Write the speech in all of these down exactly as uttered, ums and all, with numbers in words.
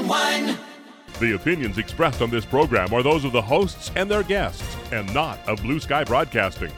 one. The opinions expressed on this program are those of the hosts and their guests, and not of Blue Sky Broadcasting.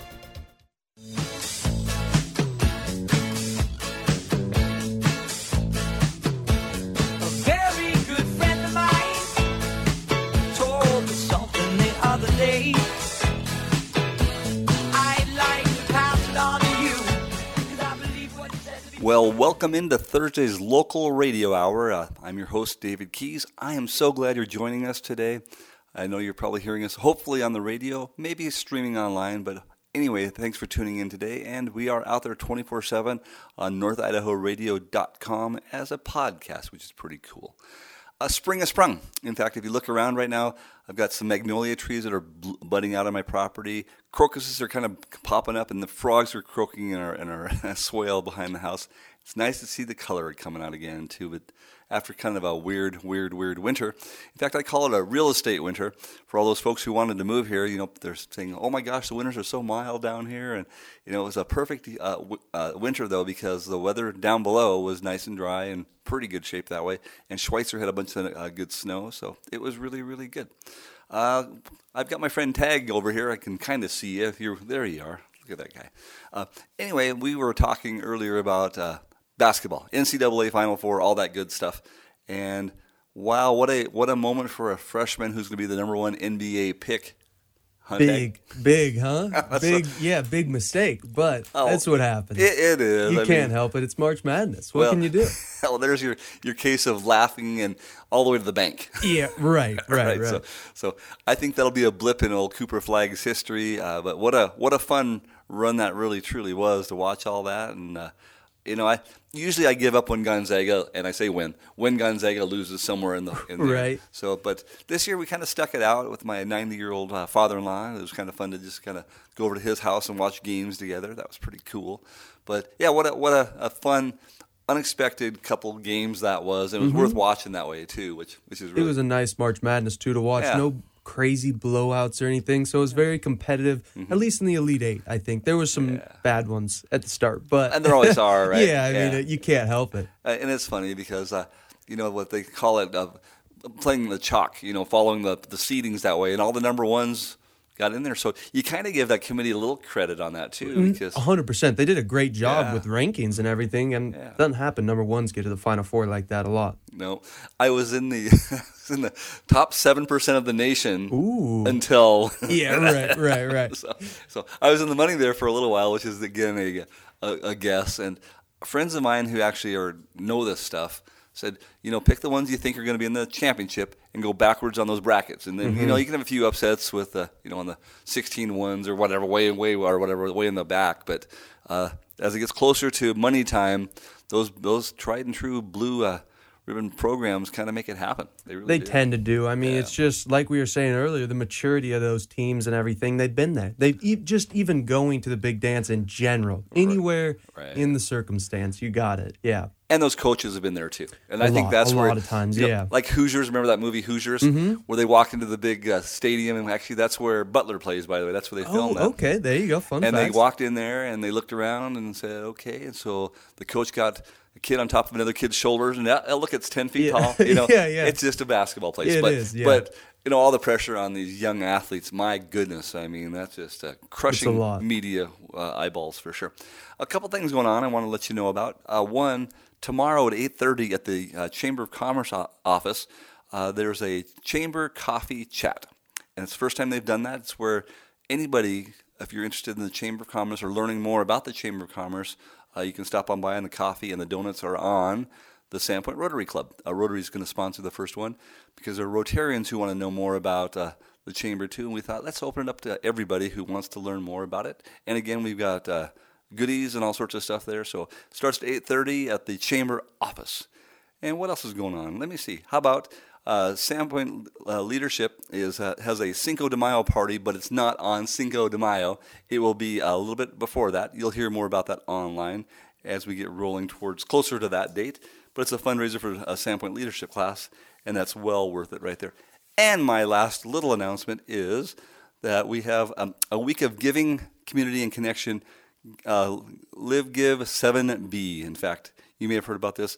Well, welcome into Thursday's Local Radio Hour. Uh, I'm your host, David Keys. I am so glad you're joining us today. I know you're probably hearing us hopefully on the radio, maybe streaming online, but anyway, thanks for tuning in today. And we are out there twenty-four seven on north idaho radio dot com as a podcast, which is pretty cool. Uh, spring has sprung. In fact, if you look around right now, I've got some magnolia trees that are budding out on my property. Crocuses are kind of popping up, and the frogs are croaking in our, in our swale behind the house. It's nice to see the color coming out again, too, but after kind of a weird, weird, weird winter. In fact, I call it a real estate winter for all those folks who wanted to move here. You know, they're saying, oh my gosh, the winters are so mild down here. And, you know, it was a perfect uh, w- uh, winter, though, because the weather down below was nice and dry and pretty good shape that way. And Schweitzer had a bunch of uh, good snow, so it was really, really good. Uh, I've got my friend Tag over here. I can kind of see you. You're, there you are. Look at that guy. Uh, anyway, we were talking earlier about uh, basketball, N C double A Final Four, all that good stuff. And wow, what a what a moment for a freshman who's going to be the number one N B A pick. Huh, big, Tag? big, huh? big, yeah, big mistake. But oh, that's what happens. It, it is. You I can't mean, help it. It's March Madness. What well, can you do? Well, there's your, your case of laughing and all the way to the bank. Yeah, right, right, right. right. So, so I think that'll be a blip in old Cooper Flagg's history. Uh, but what a what a fun run that really truly was to watch all that. And uh, you know, I usually I give up when Gonzaga, and I say when when Gonzaga loses somewhere in the in there. Right. So, but this year we kind of stuck it out with my ninety-year-old uh, father-in-law. It was kind of fun to just kind of go over to his house and watch games together. That was pretty cool. But yeah, what a what a, a fun, unexpected couple games that was. It was mm-hmm. worth watching that way too, which which is really. It was a nice March Madness too to watch. Yeah. No crazy blowouts or anything, so it was very competitive. Mm-hmm. At least in the Elite Eight, I think there was some yeah. bad ones at the start, but and there always are, right? yeah, I yeah. mean, you can't help it. Uh, and it's funny because uh, you know what they call it, uh, playing the chalk. You know, following the the seedings that way, and all the number ones got in there. So you kind of give that committee a little credit on that too, because one hundred percent they did a great job yeah. with rankings and everything, and yeah. it doesn't happen. Number ones get to the Final Four like that a lot. No, I was in the in the top seven percent of the nation Ooh. until yeah, right, right, right. so, so I was in the money there for a little while, which is again a a, a guess. And friends of mine who actually are know this stuff said, you know, pick the ones you think are going to be in the championship and go backwards on those brackets. And then, mm-hmm. you know, you can have a few upsets with, uh, you know, on the sixteen ones or whatever, way, way, or whatever, way in the back. But uh, as it gets closer to money time, those those tried and true blue uh, ribbon programs kind of make it happen. They really They do. tend to do. I mean, yeah. it's just like we were saying earlier, the maturity of those teams and everything, they've been there. They've e- just even going to the big dance in general, anywhere right. in the circumstance, you got it. Yeah. And those coaches have been there too, and a I think lot, that's a where lot of times, you know, yeah. like Hoosiers. Remember that movie Hoosiers, mm-hmm. where they walk into the big uh, stadium, and actually that's where Butler plays. By the way, that's where they filmed oh, that. okay, there you go. Fun and facts. they walked in there and they looked around and said, "Okay." And so the coach got a kid on top of another kid's shoulders, and that, look, it's ten feet yeah. tall. You know, yeah, yeah. It's just a basketball place. It but, is, yeah. But you know, all the pressure on these young athletes. My goodness, I mean, that's just uh, crushing It's a lot. media uh, eyeballs for sure. A couple things going on I want to let you know about. Uh, one. Tomorrow at eight thirty at the uh, Chamber of Commerce o- office, uh, there's a Chamber Coffee Chat. And it's the first time they've done that. It's where anybody, if you're interested in the Chamber of Commerce or learning more about the Chamber of Commerce, uh, you can stop on by, and the coffee and the donuts are on the Sandpoint Rotary Club. Uh, Rotary is going to sponsor the first one because there are Rotarians who want to know more about uh, the Chamber too. And we thought, let's open it up to everybody who wants to learn more about it. And again, we've got Uh, goodies and all sorts of stuff there. So it starts at eight thirty at the Chamber office. And what else is going on? Let me see. How about uh, Sandpoint uh, Leadership is uh, has a Cinco de Mayo party, but it's not on Cinco de Mayo. It will be a little bit before that. You'll hear more about that online as we get rolling towards closer to that date. But it's a fundraiser for a Sandpoint Leadership class, and that's well worth it right there. And my last little announcement is that we have um, a week of giving, community, and connection. Uh, Live Give seven B. In fact, you may have heard about this.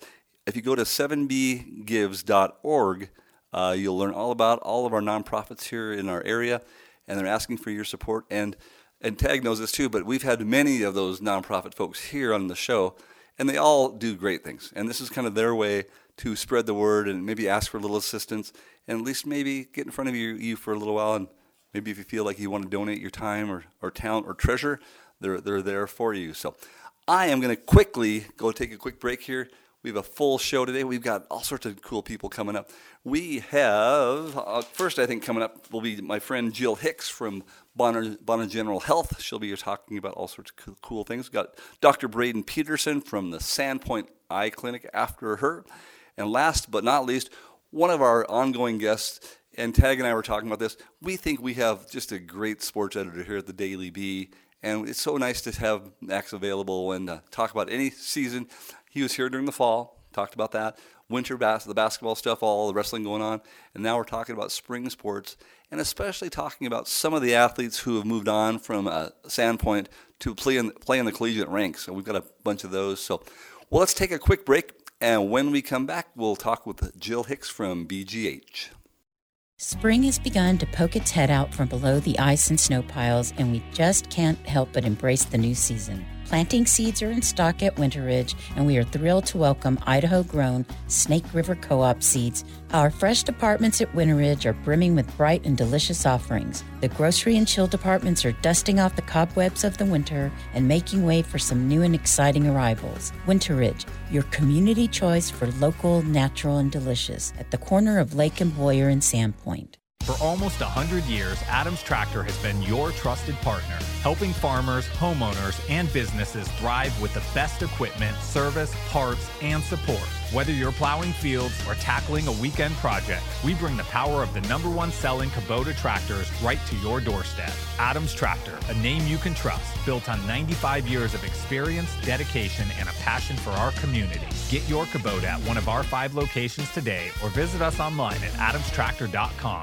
if you go to seven b gives dot org, uh, you'll learn all about all of our nonprofits here in our area, and they're asking for your support. And and Tag knows this too, but we've had many of those nonprofit folks here on the show, and they all do great things. And this is kind of their way to spread the word and maybe ask for a little assistance, and at least maybe get in front of you, you for a little while. And maybe if you feel like you want to donate your time or, or talent or treasure, they're they're there for you. So I am going to quickly go take a quick break here. We have a full show today. We've got all sorts of cool people coming up. We have, uh, first I think coming up will be my friend Jill Hicks from Bonner, Bonner General Health. She'll be here talking about all sorts of cool, cool things. We've got Doctor Braden Peterson from the Sandpoint Eye Clinic after her. And last but not least, one of our ongoing guests, and Tag and I were talking about this, we think we have just a great sports editor here at the Daily Bee, and it's so nice to have Max available and uh, talk about any season. He was here during the fall, talked about that, winter bas- the basketball stuff, all the wrestling going on, and now we're talking about spring sports, and especially talking about some of the athletes who have moved on from uh, Sandpoint to play in, play in the collegiate ranks, and we've got a bunch of those. So, well, let's take a quick break, and when we come back, we'll talk with Jill Hicks from B G H. Spring has begun to poke its head out from below the ice and snow piles, and we just can't help but embrace the new season. Planting seeds are in stock at Winter Ridge, and we are thrilled to welcome Idaho-grown Snake River Co-op seeds. Our fresh departments at Winter Ridge are brimming with bright and delicious offerings. The grocery and chill departments are dusting off the cobwebs of the winter and making way for some new and exciting arrivals. Winter Ridge, your community choice for local, natural, and delicious, at the corner of Lake and Boyer in Sandpoint. For almost one hundred years, Adams Tractor has been your trusted partner, helping farmers, homeowners, and businesses thrive with the best equipment, service, parts, and support. Whether you're plowing fields or tackling a weekend project, we bring the power of the number one selling Kubota tractors right to your doorstep. Adams Tractor, a name you can trust, built on ninety-five years of experience, dedication, and a passion for our community. Get your Kubota at one of our five locations today or visit us online at adams tractor dot com.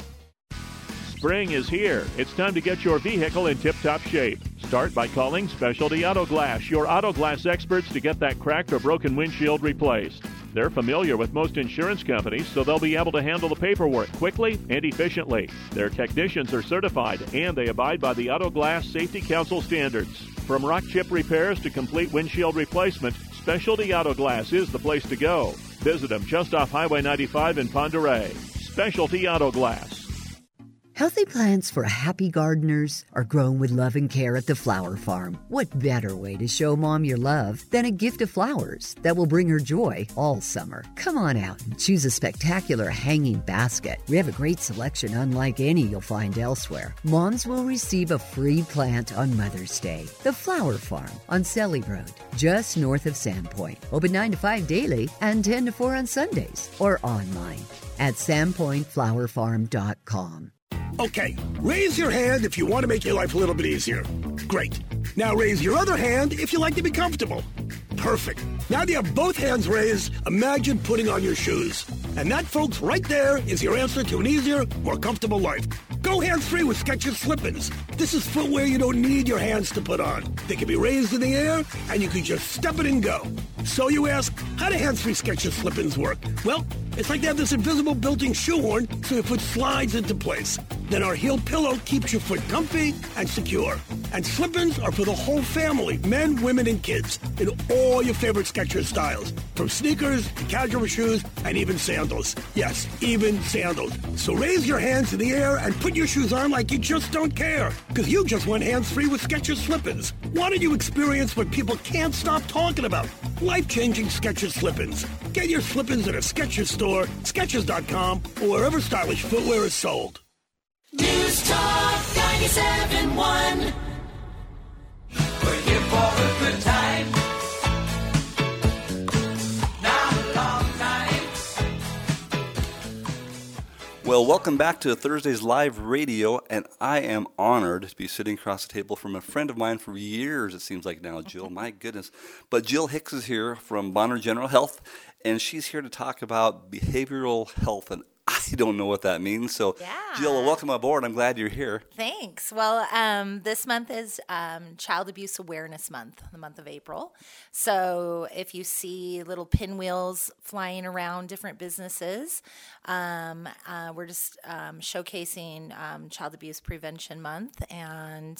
Spring is here. It's time to get your vehicle in tip-top shape. Start by calling Specialty Auto Glass, your auto glass experts, to get that cracked or broken windshield replaced. They're familiar with most insurance companies, so they'll be able to handle the paperwork quickly and efficiently. Their technicians are certified, and they abide by the Auto Glass Safety Council standards. From rock chip repairs to complete windshield replacement, Specialty Auto Glass is the place to go. Visit them just off Highway ninety-five in Pend Oreille. Specialty Auto Glass. Healthy plants for happy gardeners are grown with love and care at the Flower Farm. What better way to show Mom your love than a gift of flowers that will bring her joy all summer? Come on out and choose a spectacular hanging basket. We have a great selection unlike any you'll find elsewhere. Moms will receive a free plant on Mother's Day. The Flower Farm on Selly Road, just north of Sandpoint. Open nine to five daily and ten to four on Sundays, or online at sandpoint flower farm dot com. Okay, raise your hand if you want to make your life a little bit easier. Great. Now raise your other hand if you like to be comfortable. Perfect. Now that you have both hands raised, imagine putting on your shoes. And that, folks, right there is your answer to an easier, more comfortable life. Go hands-free with Skechers Slip-ins. This is footwear you don't need your hands to put on. They can be raised in the air, and you can just step it and go. So you ask, how do hands-free Skechers Slip-ins work? Well, it's like they have this invisible built-in shoehorn so your foot slides into place. Then our heel pillow keeps your foot comfy and secure. And slip-ins are for the whole family, men, women, and kids, in all your favorite Skechers styles. From sneakers to casual shoes and even sandals. Yes, even sandals. So raise your hands in the air and put your shoes on like you just don't care. Because you just went hands-free with Skechers Slip-ins. Why don't you experience what people can't stop talking about? Life-changing Skechers Slip-ins. Get your Slip-ins at a Skechers store, Skechers dot com, or wherever stylish footwear is sold. News Talk ninety-seven point one. We're here for a good time. Not a long time. Well, welcome back to Thursday's Live Radio, and I am honored to be sitting across the table from a friend of mine for years, it seems like now, Jill. My goodness. But Jill Hicks is here from Bonner General Health, and she's here to talk about behavioral health. And I I don't know what that means. So, Yeah. Jill, welcome aboard. I'm glad you're here. Thanks. Well, um, this month is um, Child Abuse Awareness Month, the month of April. So if you see little pinwheels flying around different businesses, um, uh, we're just um, showcasing um, Child Abuse Prevention Month. And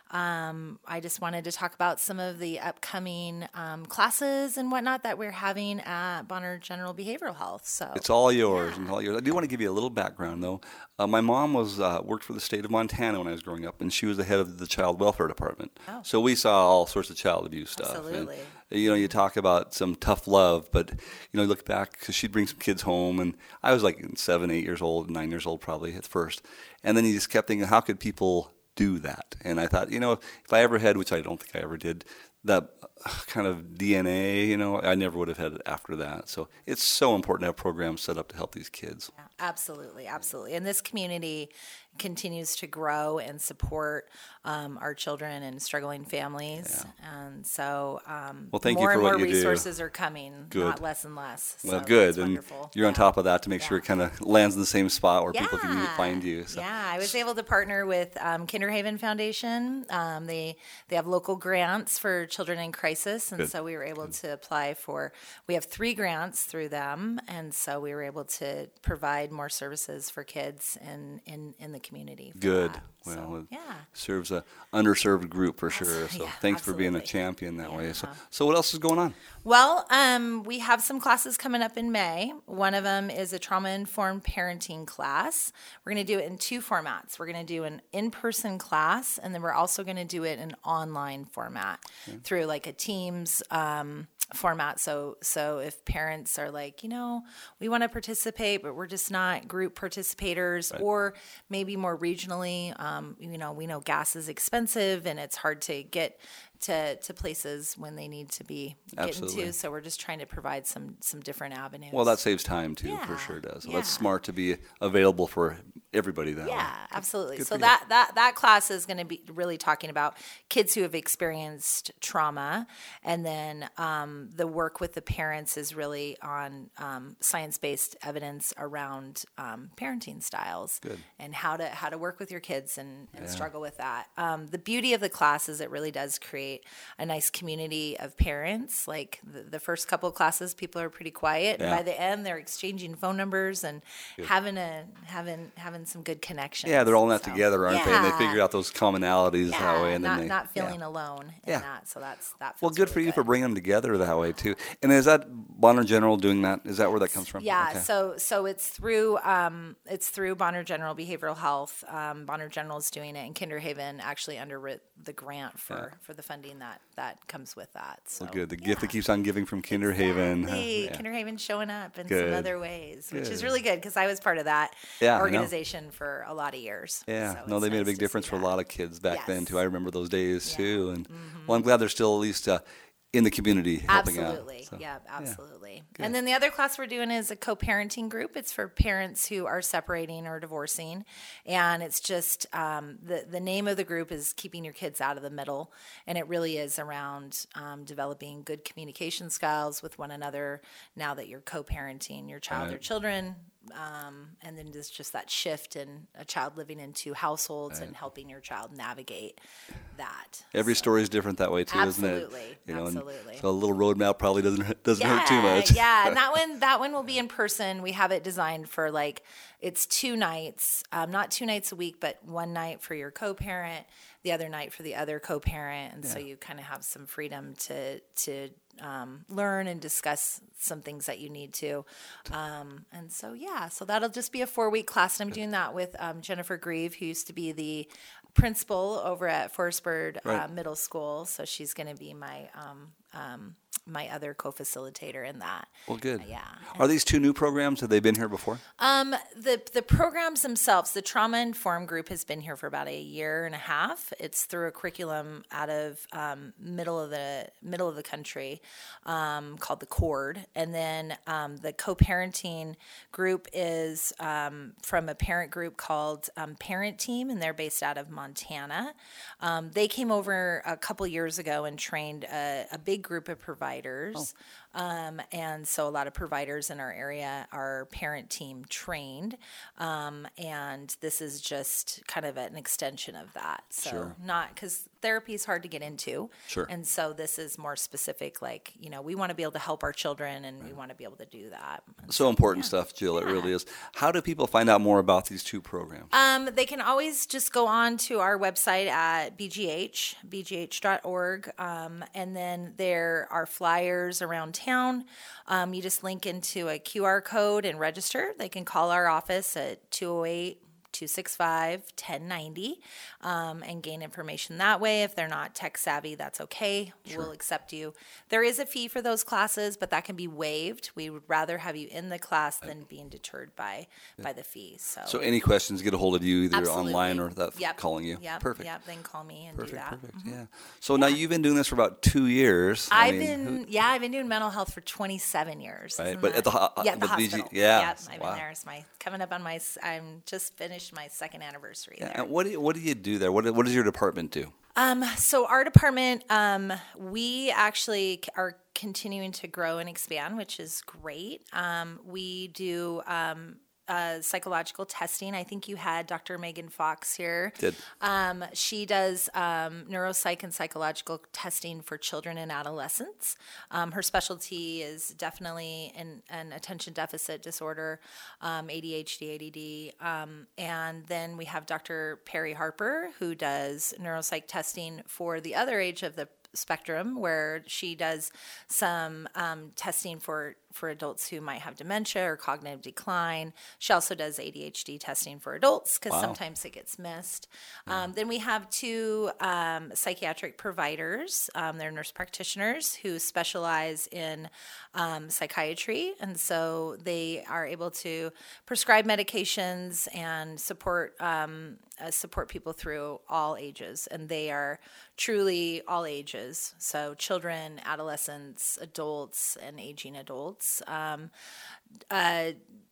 um, I just wanted to talk about some of the upcoming um, classes and whatnot that we're having at Bonner General Behavioral Health. So It's all yours. And all yours. I do want to give you a little background, though. Uh, my mom was uh, worked for the state of Montana when I was growing up, and she was the head of the child welfare department. Oh. So we saw all sorts of child abuse stuff. Absolutely. And, you know, you talk about some tough love, but, you know, you look back, because she'd bring some kids home, and I was like seven, eight years old, nine years old probably at first. And then you just kept thinking, how could people do that? And I thought, you know, if I ever had, which I don't think I ever did, that kind of D N A, you know, I never would have had it after that. So it's so important to have programs set up to help these kids. Yeah, absolutely, absolutely. And this community continues to grow and support um, our children and struggling families. Yeah. And so um, well, thank more you for and what more you resources do. are coming, Good. not less and less. Well, so good. that's And wonderful. you're on yeah. top of that to make yeah. sure it kind of lands in the same spot where yeah. people can find you. So. Yeah, I was able to partner with um, Kinderhaven Foundation. Um, they they have local grants for children in crisis, and Good. so we were able Good. to apply for. We have three grants through them, and so we were able to provide more services for kids in in, in the community. for Good. that. Well, So, it yeah. serves a underserved group for sure. So yeah, thanks for being a absolutely. champion that way. So, Yeah. so what else is going on? Well, um, we have some classes coming up in May. One of them is a trauma-informed parenting class. We're going to do it in two formats. We're going to do an in-person class, and then we're also going to do it in online format okay. through like a Teams um, format. So, so if parents are like, you know, we want to participate, but we're just not group participators, right. or maybe more regionally, um, you know, we know gas is expensive and it's hard to get to, to places when they need to be getting Absolutely. to. So we're just trying to provide some some different avenues. Well, that saves time too, Yeah. for sure does. So Yeah. that's smart to be available for everybody that Yeah, way. absolutely. Good So for you. that, that that class is going to be really talking about kids who have experienced trauma, and then um, the work with the parents is really on um, science-based evidence around um, parenting styles Good. and how to how to work with your kids and, and Yeah. struggle with that. Um, the beauty of the class is it really does create a nice community of parents. Like the, the first couple of classes, people are pretty quiet, Yeah. and by the end, they're exchanging phone numbers and Good. having a having having some good connections. Yeah, they're all in that So, together, aren't they? And they yeah. figure out those commonalities Yeah, that way, and not then they not feeling yeah. alone in Yeah. that. So that's that. Well, feels good for really you for bringing them together that way too. And is that Bonner General doing that? Is that where that comes from? Yeah, Okay. so so it's through um, it's through Bonner General Behavioral Health. Um, Bonner General is doing it, and Kinderhaven actually underwrote the grant for, Yeah. for the funding that, that comes with that. So Well, good. The yeah. gift that keeps on giving from Kinderhaven. Exactly. Yeah. Kinderhaven showing up in Good. some other ways, which Good. is really good because I was part of that Yeah, I know. organization for a lot of years. Yeah, So no, it's they made a nice big to difference see for a that. lot of kids back then Yes. too. I remember those days Yeah. too, and Mhm. well, I'm glad they're still at least uh, in the community helping Absolutely. out. So, Yeah, absolutely. Good. And then the other class we're doing is a co-parenting group. It's for parents who are separating or divorcing. And it's just um, the, the name of the group is Keeping Your Kids Out of the Middle. And it really is around um, developing good communication skills with one another now that you're co-parenting your child Right. or children. Um, and then there's just that shift in a child living in two households and helping your child navigate that. Every story is different that way too, isn't it? Absolutely. You know, and Absolutely. so a little roadmap probably doesn't doesn't hurt too much. Yeah, and that one that one will be in person. We have it designed for like it's two nights, um, not two nights a week, but one night for your co-parent, the other night for the other co-parent, and so Yeah. you kind of have some freedom to to um, learn and discuss some things that you need to. Um, and so yeah, so that'll just be a four week class, and I'm doing that with um, Jennifer Grieve, who used to be the principal over at Forestburg uh, Right. Middle School. So she's going to be my um, um, my other co-facilitator in that. Well, good. Uh, yeah. Are these two new programs? Have they been here before? Um, the the programs themselves, the Trauma Informed group has been here for about a year and a half. It's through a curriculum out of um, middle of the middle of the country um, called the Cord, and then um, the co-parenting group is um, from a parent group called um, Parent Team, and they're based out of Montana. Um, they came over a couple years ago and trained a, a big group of providers Um, and so a lot of providers in our area are parent team trained. Um, and this is just kind of an extension of that. So Sure. not because therapy is hard to get into. Sure. And so this is more specific, like, you know, we want to be able to help our children and we want to be able to do that. And So important stuff, Jill. It really is. How do people find out more about these two programs? Um, they can always just go on to our website at B G H, b g h dot org, um, and then there are flyers around town. Um, you just link into a Q R code and register. They can call our office at two oh eight, two six five, one oh nine oh um, and gain information that way. If they're not tech savvy, that's okay. Sure. We'll accept you. There is a fee for those classes, but that can be waived. We would rather have you in the class than being deterred by by the fee. So, So any questions, get a hold of you either Absolutely. online or that Yep. calling you. Yep. Perfect. Yep. They can call me and Perfect, do that. perfect, Mhm. yeah. So now you've been doing this for about two years. I I've mean, been, who- yeah, I've been doing mental health for twenty-seven years. Right, Isn't but at the that- ho- yeah, at the the B G hospital. yeah, Yep, I've wow. been there. It's my coming up on my. s- I'm just finished my second anniversary Yeah, there. and what do you, what do you do there? What what does your department do? Um, so our department, um, we actually c- are continuing to grow and expand, which is great. Um, we do um, uh, psychological testing. I think you had Doctor Megan Fox here. Did. Um, she does um, neuropsych and psychological testing for children and adolescents. Um, her specialty is definitely an, an attention deficit disorder, um, A D H D, A D D. Um, and then we have Doctor Perry Harper, who does neuropsych testing for the other age of the spectrum, where she does some um, testing for for adults who might have dementia or cognitive decline. She also does A D H D testing for adults because Wow. sometimes it gets missed. Um, then we have two um, psychiatric providers. Um, they're nurse practitioners who specialize in um, psychiatry, and so they are able to prescribe medications and support um, uh, support people through all ages, and they are truly all ages. So children, adolescents, adults, and aging adults. Um, uh,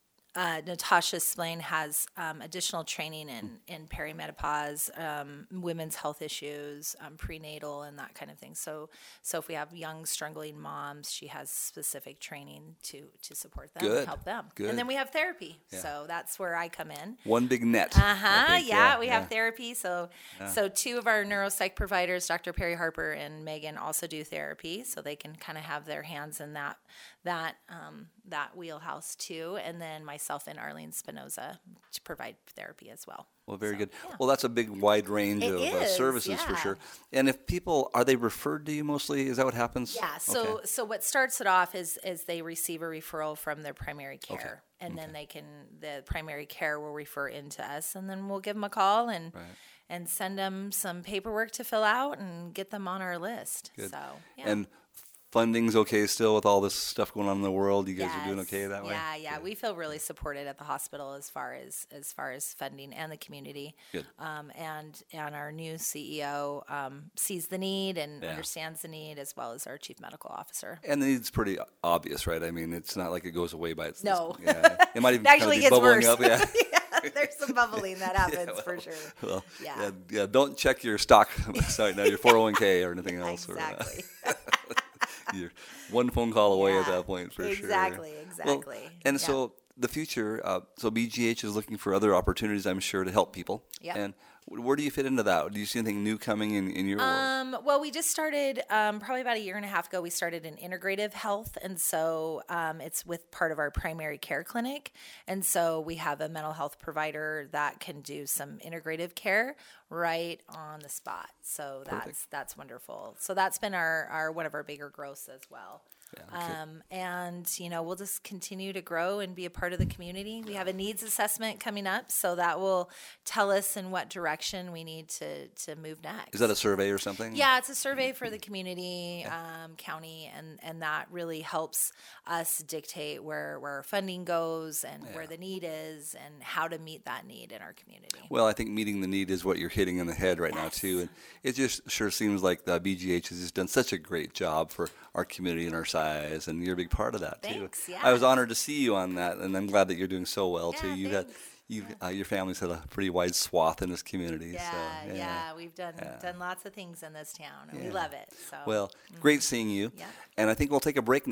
uh, Natasha Splain has um, additional training in, in perimenopause, um, women's health issues, um, prenatal, and that kind of thing. So, so if we have young struggling moms, she has specific training to to support them Good. and help them. Good. And then we have therapy. Yeah. So that's where I come in. One big net. Uh I huh. think, Yeah, we yeah. have therapy. So, Yeah. so two of our neuropsych providers, Doctor Perry Harper and Megan, also do therapy, so they can kind of have their hands in that that um, that wheelhouse too. And then myself and Arlene Spinoza to provide therapy as well. Well, very good. Well, that's a big, wide range It of uh, is, services for yeah. sure. And if people are they referred to you mostly? Is that what happens? Yeah. So Okay. so what starts it off is is they receive a referral from their primary care, Okay. and then they can the primary care will refer into us, and then we'll give them a call and. Right. And send them some paperwork to fill out and get them on our list. Good. So, yeah. And funding's okay still with all this stuff going on in the world. You guys are doing Yes. okay that way. Yeah, yeah. We feel really supported at the hospital as far as as far as funding and the community. Good. Um, and and our new C E O um, sees the need and Yeah. understands the need, as well as our chief medical officer. And the need's pretty obvious, right? I mean, it's not like it goes away by itself. No. Yeah. It might even It actually kind of be gets bubbling worse. up. Yeah. Yeah, there's some bubbling that happens Yeah, for well, sure. Well, Yeah. yeah. yeah, Don't check your stock, sorry, no, your four oh one k or anything else. Exactly. Or, you're one phone call away at Yeah. that point for sure. Exactly, Well, exactly. and Yeah. so the future, uh, so B G H is looking for other opportunities, I'm sure, to help people. Yep. And w- where do you fit into that? Do you see anything new coming in, in your world? Um, well, we just started um, probably about a year and a half ago. We started in integrative health, and so um, it's with part of our primary care clinic. And so we have a mental health provider that can do some integrative care right on the spot. So that's Perfect. that's wonderful. So that's been our, our one of our bigger growths as well. Um, and you know, we'll just continue to grow and be a part of the community. We have a needs assessment coming up, so that will tell us in what direction we need to to move next. Is that a survey or something? Yeah, it's a survey for the community, um, county, and, and that really helps us dictate where, where our funding goes and where the need is and how to meet that need in our community. Well, I think meeting the need is what you're hitting in the head right now, too. And it just sure seems like the B G H has just done such a great job for our community and our size, and you're a big part of that, too. Thanks, yeah. I was honored to see you on that, and I'm glad that you're doing so well, too. Yeah, You've had, you've, uh, your family's had a pretty wide swath in this community. Yeah, so, yeah, we've done Yeah. done lots of things in this town, and we Yeah. love it. So Well, great seeing you. Yeah. And I think we'll take a break now.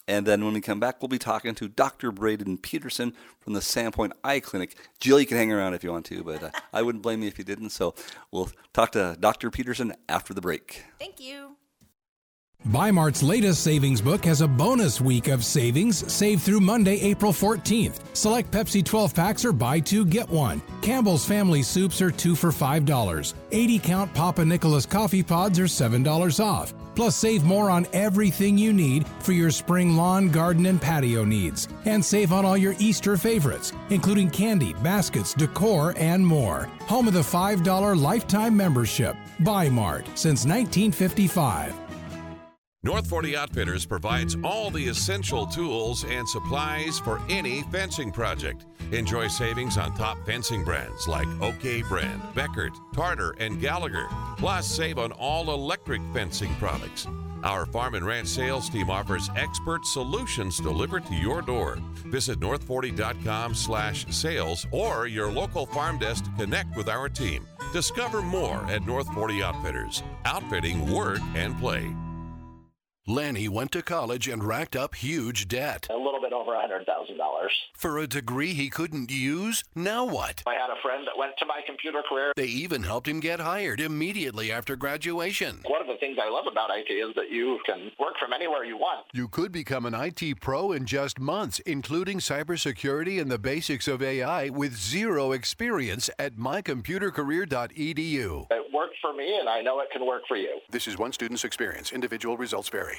And then when we come back, we'll be talking to Doctor Braden Peterson from the Sandpoint Eye Clinic. Jill, you can hang around if you want to, but uh, I wouldn't blame you if you didn't. So we'll talk to Doctor Peterson after the break. Thank you. Bi-Mart's latest savings book has a bonus week of savings. Save through Monday, April fourteenth. Select Pepsi twelve packs are buy two, get one. Campbell's Family Soups are two for five dollars. eighty count Papa Nicholas coffee pods are seven dollars off. Plus, save more on everything you need for your spring lawn, garden, and patio needs. And save on all your Easter favorites, including candy, baskets, decor, and more. Home of the five dollar lifetime membership. Bi-Mart since nineteen fifty-five. North forty Outfitters provides all the essential tools and supplies for any fencing project. Enjoy savings on top fencing brands like OK Brand, Beckert, Tartar, and Gallagher. Plus, save on all electric fencing products. Our Farm and Ranch sales team offers expert solutions delivered to your door. Visit north forty dot com slash sales or your local farm desk to connect with our team. Discover more at North forty Outfitters. Outfitting work and play. Lanny went to college and racked up huge debt. A little bit over one hundred thousand dollars. For a degree he couldn't use? Now what? I had a friend that went to my computer career. They even helped him get hired immediately after graduation. One of the things I love about I T is that you can work from anywhere you want. You could become an I T pro in just months, including cybersecurity and the basics of A I with zero experience at my computer career dot e d u. It worked for me, and I know it can work for you. This is one student's experience. Individual results vary.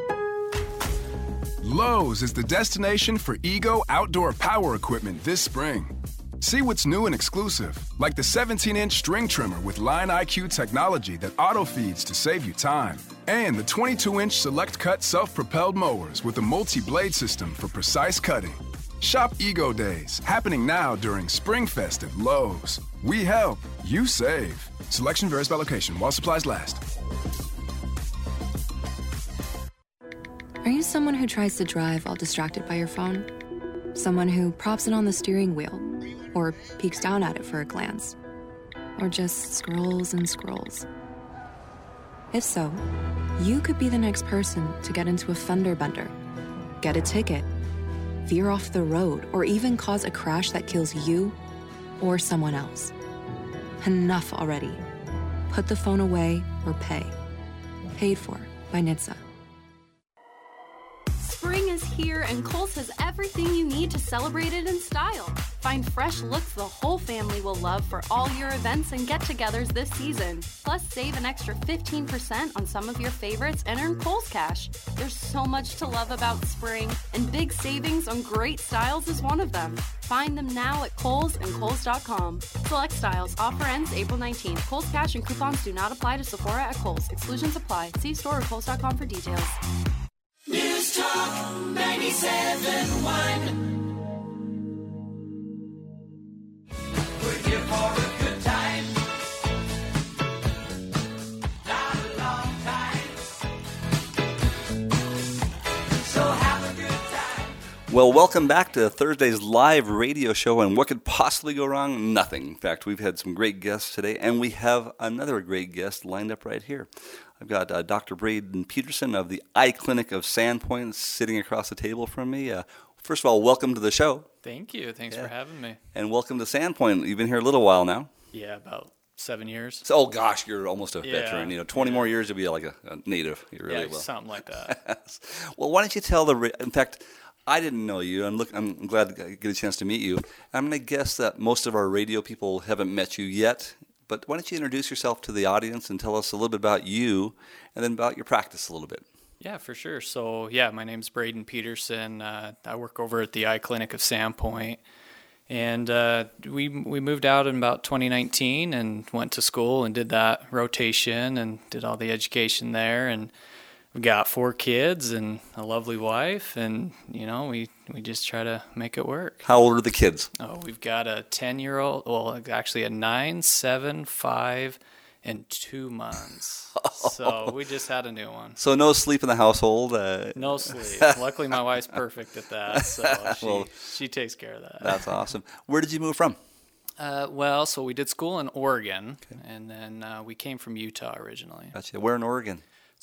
Lowe's is the destination for Ego outdoor power equipment this spring. See what's new and exclusive, like the seventeen inch string trimmer with Line I Q technology that auto-feeds to save you time, and the twenty-two inch Select Cut self-propelled mowers with a multi-blade system for precise cutting. Shop Ego Days, happening now during SpringFest at Lowe's. We help, you save. Selection varies by location while supplies last. Are you someone who tries to drive while distracted by your phone? Someone who props it on the steering wheel, or peeks down at it for a glance, or just scrolls and scrolls? If so, you could be the next person to get into a fender bender, get a ticket, veer off the road, or even cause a crash that kills you or someone else. Enough already. Put the phone away or pay. Paid for by N H T S A. Spring is here and Kohl's has everything you need to celebrate it in style. Find fresh looks the whole family will love for all your events and get-togethers this season. Plus, save an extra fifteen percent on some of your favorites and earn Kohl's Cash. There's so much to love about spring, and big savings on great styles is one of them. Find them now at Kohl's and Kohl's dot com. Select styles. Offer ends April nineteenth. Kohl's Cash and coupons do not apply to Sephora at Kohl's. Exclusions apply. See store or Kohl's dot com for details. News Talk ninety-seven point one. We're here for a good time. Not a long time. So have a good time. Well, welcome back to Thursday's live radio show. And what could possibly go wrong? Nothing. In fact, we've had some great guests today, and we have another great guest lined up right here. I've got uh, Doctor Braden Peterson of the Eye Clinic of Sandpoint sitting across the table from me. Uh, first of all, welcome to the show. Thank you. Thanks yeah. for having me. And welcome to Sandpoint. You've been here a little while now. Yeah, about seven years. So, oh, gosh, you're almost a yeah. veteran. You know, twenty yeah. more years, you'll be like a, a native. You really yeah, will. Something like that. Well, why don't you tell the... In fact, I didn't know you. I'm, look, I'm glad to get a chance to meet you. I'm going to guess that most of our radio people haven't met you yet. But why don't you introduce yourself to the audience and tell us a little bit about you and then about your practice a little bit. Yeah, for sure. So, yeah, my name's Braden Peterson. Uh, I work over at the Eye Clinic of Sandpoint. And uh, we we moved out in about twenty nineteen and went to school and did that rotation and did all the education there. And we got four kids and a lovely wife. And, you know, we, we just try to make it work. How old are the kids? Oh, we've got a ten-year-old, well, actually a nine, seven, five, and two months. So we just had a new one. So no sleep in the household? Uh... No sleep. Luckily, my wife's perfect at that, so she, well, she takes care of that. That's awesome. Where did you move from? Uh, well, so we did school in Oregon, okay. and then uh, we came from Utah originally. Gotcha. Where in Oregon?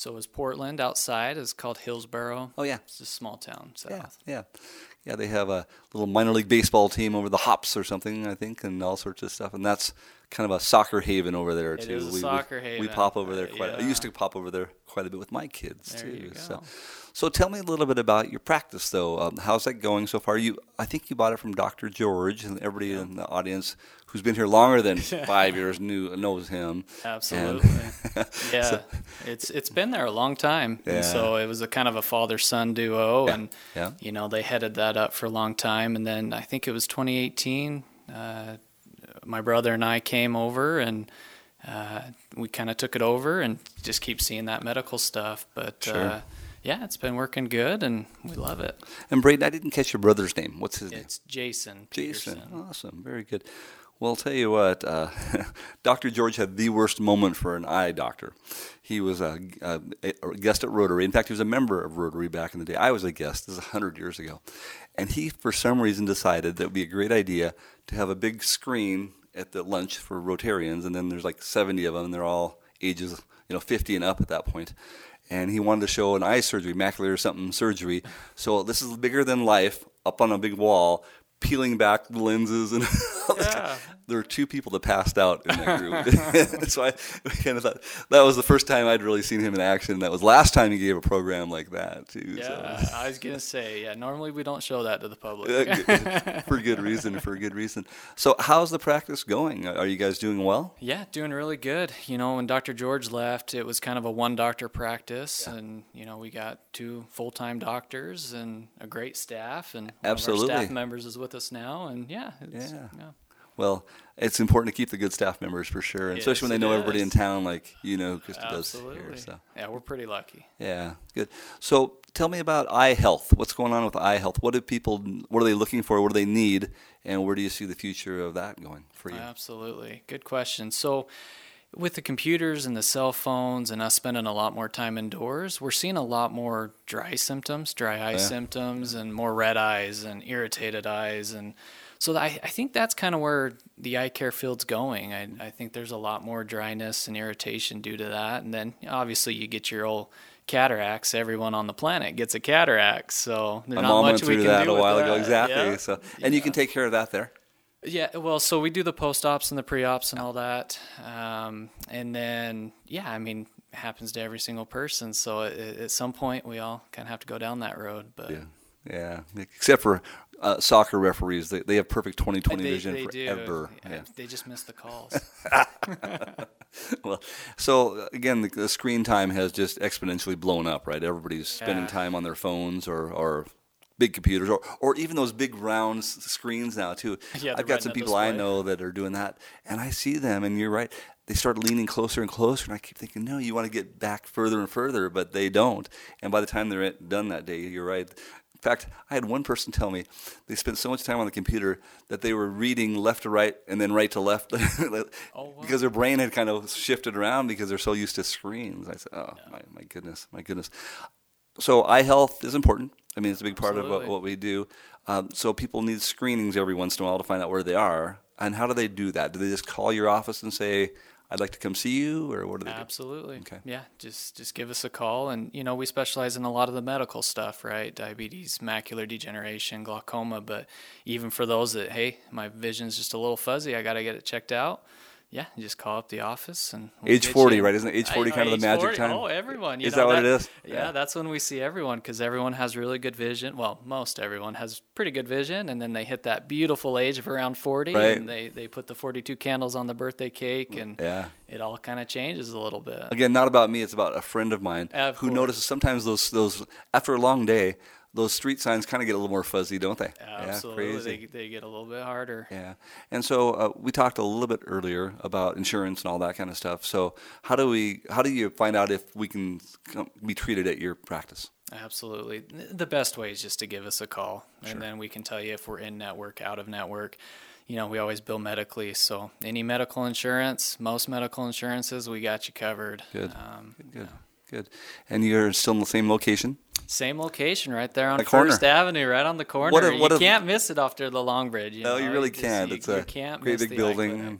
So is Portland outside. It's called Hillsboro. Oh, yeah. It's a small town south. Yeah, yeah. Yeah, they have a little minor league baseball team over the Hops or something, I think, and all sorts of stuff. And that's kind of a soccer haven over there, It too. is a we, soccer we, haven. We pop over there quite Uh, I yeah. used to pop over there quite a bit with my kids, There too. you go. So, so tell me a little bit about your practice, though. Um, how's that going so far? You, I think you bought it from Doctor George, and everybody in the audience who's been here longer than five years knew knows him. Absolutely. And Yeah, so- it's it's been there a long time. Yeah. And so it was a kind of a father-son duo, Yeah, and yeah. you know they headed that up for a long time. And then I think it was twenty eighteen. Uh, my brother and I came over, and uh, we kind of took it over, and just keep seeing that medical stuff. But Sure. uh, yeah, it's been working good, and we love it. And Braden, I didn't catch your brother's name. What's his name? It's Jason. Jason. Peterson. Awesome. Very good. Well, I'll tell you what, uh, Doctor George had the worst moment for an eye doctor. He was a, a, a guest at Rotary. In fact, he was a member of Rotary back in the day. I was a guest. This is one hundred years ago. And he, for some reason, decided that it would be a great idea to have a big screen at the lunch for Rotarians, and then there's like seventy of them, and they're all ages, you know, fifty and up at that point. And he wanted to show an eye surgery, macular or something surgery. So this is bigger than life, up on a big wall, peeling back the lenses and all this Yeah. stuff. There were two people that passed out in that group. So I kind of thought that was the first time I'd really seen him in action. That was last time he gave a program like that too. Yeah, So. I was gonna say, yeah. Normally we don't show that to the public. Uh, for good reason, for good reason. So how's the practice going? Are you guys doing well? Yeah, doing really good. You know, when Doctor George left, it was kind of a one doctor practice, and you know, we got two full time doctors and a great staff, and one Absolutely. of our staff members is with us now, and yeah, it's, Yeah. yeah. Well, it's important to keep the good staff members for sure, and especially when Yes, they it know everybody is. in town, like you know, Krista does Absolutely. here. So. Yeah, we're pretty lucky. Yeah, good. So tell me about eye health. What's going on with eye health? What do people, what are they looking for? What do they need? And where do you see the future of that going for you? Absolutely. Good question. So with the computers and the cell phones and us spending a lot more time indoors, we're seeing a lot more dry symptoms, dry eye Yeah. symptoms, and more red eyes and irritated eyes. And so I, I think that's kind of where the eye care field's going. I, I think there's a lot more dryness and irritation due to that. And then obviously you get your old cataracts. Everyone on the planet gets a cataract. So there's My not mom much went we through can that do a with while ago, that. exactly. Yeah. So, and you can take care of that there. Yeah, well, so we do the post-ops and the pre-ops and all that. Um, and then, yeah, I mean, it happens to every single person. So at, at some point, we all kind of have to go down that road. But Yeah, yeah. Except for uh, soccer referees, they, they have perfect twenty twenty they, vision they do. forever. Yeah, Yeah. They just miss the calls. Well, so uh, again, the, the screen time has just exponentially blown up, right? Everybody's spending Yeah. time on their phones or, or big computers, or, or even those big round s- screens now too. Yeah, the I've got some retina people I display. know that are doing that, and I see them, and you're right. They start leaning closer and closer, and I keep thinking, no, you want to get back further and further, but they don't. And by the time they're at- done that day, you're right. In fact, I had one person tell me they spent so much time on the computer that they were reading left to right and then right to left because their brain had kind of shifted around because they're so used to screens. I said, oh, my, my goodness, my goodness. So eye health is important. I mean, it's a big part of what, Absolutely. what we do. Um, so people need screenings every once in a while to find out where they are. And how do they do that? Do they just call your office and say, I'd like to come see you, or what do they do? Absolutely. Okay. Yeah, just just give us a call, and you know we specialize in a lot of the medical stuff, right? Diabetes, macular degeneration, glaucoma. But even for those that, hey, my vision's just a little fuzzy, I got to get it checked out. Yeah, you just call up the office and we'll Age get forty, you- right? Isn't it age forty I- kind of age the magic forty? time? Oh, everyone. You Is know, that what it is? Yeah, Yeah. that's when we see everyone because everyone has really good vision. Well, most everyone has pretty good vision, and then they hit that beautiful age of around forty, Right. and they, they put the forty-two candles on the birthday cake, and Yeah. it all kind of changes a little bit. Again, not about me. It's about a friend of mine Of who course. notices sometimes those those after a long day, those street signs kind of get a little more fuzzy, don't they? Absolutely, Yeah, crazy. they, they get a little bit harder. Yeah, and so uh, we talked a little bit earlier about insurance and all that kind of stuff. So how do we? How do you find out if we can come, be treated at your practice? Absolutely. The best way is just to give us a call, Sure. and then we can tell you if we're in network, out of network. You know, we always bill medically, so any medical insurance, most medical insurances, we got you covered. Good. Um, Good. Good. Good. And you're still in the same location? Same location right there on The corner. First Avenue, right on the corner. What a- what you a- can't miss it after the Long Bridge. You No, know? you really Just- can't. You, it's you a can't great miss big the eye building. clinic.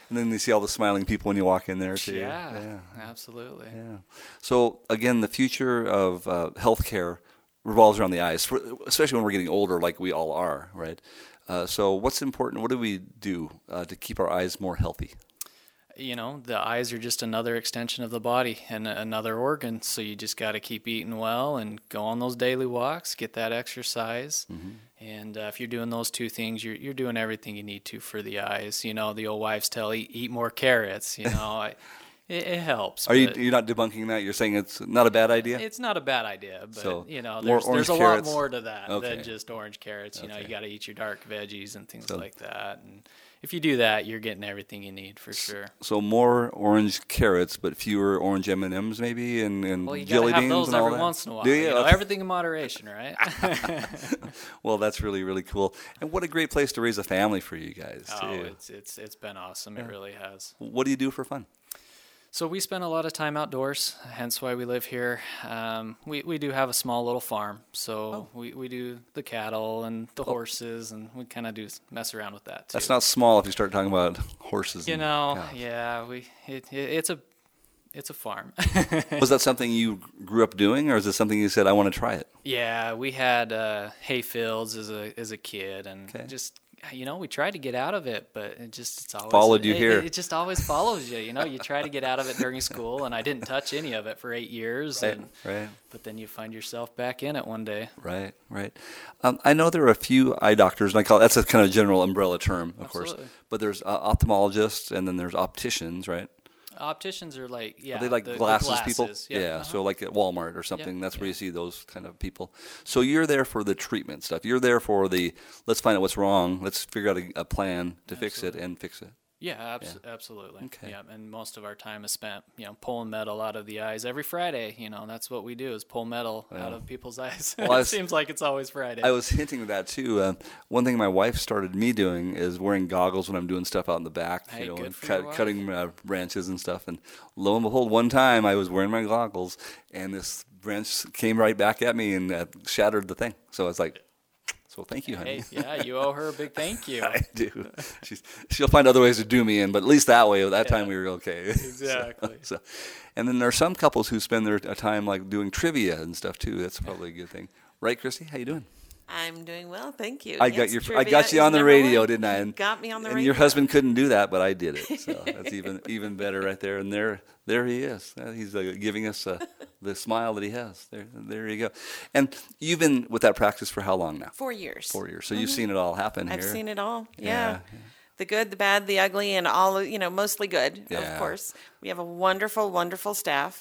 And then you see all the smiling people when you walk in there too. Yeah, yeah. absolutely. Yeah. So again, the future of uh, healthcare revolves around the eyes, for, especially when we're getting older, like we all are, right? Uh, so what's important? What do we do uh, to keep our eyes more healthy? You know, the eyes are just another extension of the body and another organ. So you just got to keep eating well and go on those daily walks, get that exercise. Mm-hmm. And uh, if you're doing those two things, you're you're doing everything you need to for the eyes. You know, the old wives tell, eat, eat more carrots. You know, I, it, it helps. Are you you're not debunking that? You're saying it's not a bad idea? It's not a bad idea, but so, you know, there's there's a carrots. lot more to that okay. than just orange carrots. You okay. know, you got to eat your dark veggies and things so, like that. And if you do that, you're getting everything you need for sure. So more orange carrots, but fewer orange M and M's maybe, and, and well, you jelly have beans those and all every that? once in a while. Do you? you know, okay. Everything in moderation, right? Well, that's really, really cool. And what a great place to raise a family for you guys, oh, too. it's it's it's been awesome. Yeah. It really has. What do you do for fun? So we spend a lot of time outdoors, hence why we live here. Um, we, we do have a small little farm, so oh. we, we do the cattle and the oh. horses, and we kind of do mess around with that, too. That's not small if you start talking about horses. You and know, cows. yeah, we it, it, it's a it's a farm. Was that something you grew up doing, or is it something you said, I want to try it? Yeah, we had uh, hay fields as a as a kid, and okay. just... You know, we tried to get out of it, but it just it's always followed you it, here. It, it just always follows you. You know, you try to get out of it during school, and I didn't touch any of it for eight years. Right, and, right. But then you find yourself back in it one day. Right, right. Um, I know there are a few eye doctors, and I call that's a kind of general umbrella term, of Absolutely. course. But there's uh, ophthalmologists, and then there's opticians, right? Opticians are like, yeah. Are they like the, glasses, the glasses people? Yeah, yeah uh-huh. So like at Walmart or something, yeah, that's yeah. where you see those kind of people. So you're there for the treatment stuff. You're there for the, let's find out what's wrong. Let's figure out a, a plan to Absolutely. fix it and fix it. Yeah, abs- yeah, absolutely. Okay. Yeah, and most of our time is spent, you know, pulling metal out of the eyes every Friday. You know, that's what we do is pull metal yeah. out of people's eyes. Well, it was, seems like it's always Friday. I was hinting at that too. Uh, one thing my wife started me doing is wearing goggles when I'm doing stuff out in the back, hey, you know, good and for cut, your wife. cutting uh, branches and stuff. And lo and behold, one time I was wearing my goggles, and this branch came right back at me and uh, shattered the thing. So I was like. So thank you, honey. Hey, yeah, you owe her a big thank you. I do. She's, she'll find other ways to do me in, but at least that way, that yeah, time we were okay. Exactly. so, so, and then there are some couples who spend their time like doing trivia and stuff too. That's probably a good thing, right, Christy? How you doing? I'm doing well, thank you. I yes, got your, I trivia got you on the radio, one. didn't I? And, you got me on the and radio. And your husband couldn't do that, but I did it. So that's even even better right there. And there, there he is. He's uh, giving us uh, the smile that he has. There, there you go. And you've been with that practice for how long now? Four years. Four years. So mm-hmm. you've seen it all happen I've here. I've seen it all. Yeah. yeah. yeah. The good, the bad, the ugly, and all, you know, mostly good, yeah. of course. We have a wonderful, wonderful staff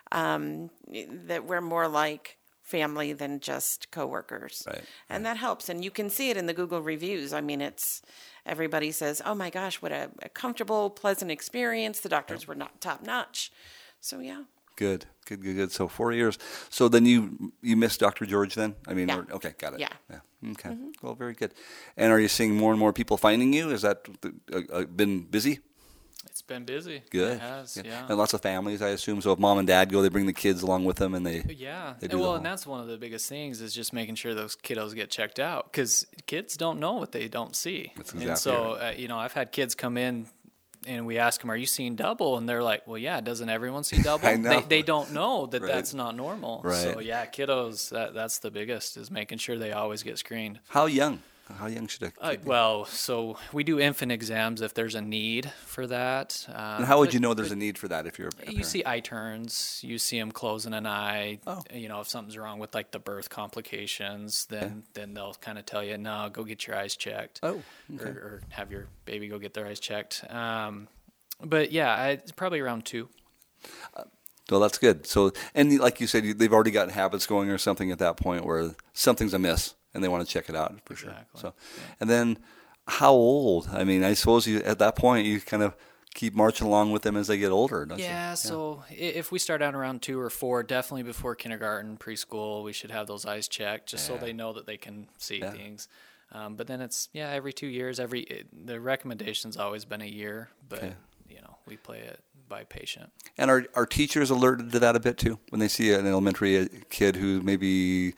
um, that we're more like family than just coworkers. Right. And right. that helps. And you can see it in the Google reviews. I mean, it's everybody says, oh my gosh, what a, a comfortable, pleasant experience. The doctors yeah. were not top notch. So, yeah. Good, good, good, good. So four years. So then you you missed Doctor George then? I mean, yeah. or, okay, got it. Yeah. yeah. Okay. Mm-hmm. Well, very good. And are you seeing more and more people finding you? Has that uh, uh, been busy? It's been busy. Good. It has, yeah. yeah. And lots of families, I assume. So if mom and dad go, they bring the kids along with them, and they yeah. They do well, the and that's one of the biggest things is just making sure those kiddos get checked out because kids don't know what they don't see. That's exactly and so right. uh, you know, I've had kids come in. And we ask them, are you seeing double? And they're like, well, yeah, doesn't everyone see double? I know. They, they don't know that right. that's not normal. Right. So, yeah, kiddos, that, that's the biggest, is making sure they always get screened. How young? How young should a kid uh, be? Well, so we do infant exams if there's a need for that. Um, and how would but, you know there's a need for that if you're a parent? You see eye turns. You see them closing an eye. Oh. You know, if something's wrong with, like, the birth complications, then, okay. then they'll kind of tell you, no, go get your eyes checked. Oh, okay. Or, or have your baby go get their eyes checked. Um But yeah, it's probably around two. Uh, well, that's good. So, and like you said, you, they've already got habits going or something at that point where something's amiss and they want to check it out for exactly. sure. So, yeah. and then how old? I mean, I suppose you at that point you kind of keep marching along with them as they get older, don't yeah, you? Yeah. So if we start out around two or four, definitely before kindergarten, preschool, we should have those eyes checked just yeah. so they know that they can see yeah. things. Um, but then it's yeah, every two years. Every it, the recommendation's always been a year, but. Okay. You know, we play it by patient. And are are teachers alerted to that a bit too when they see an elementary kid who maybe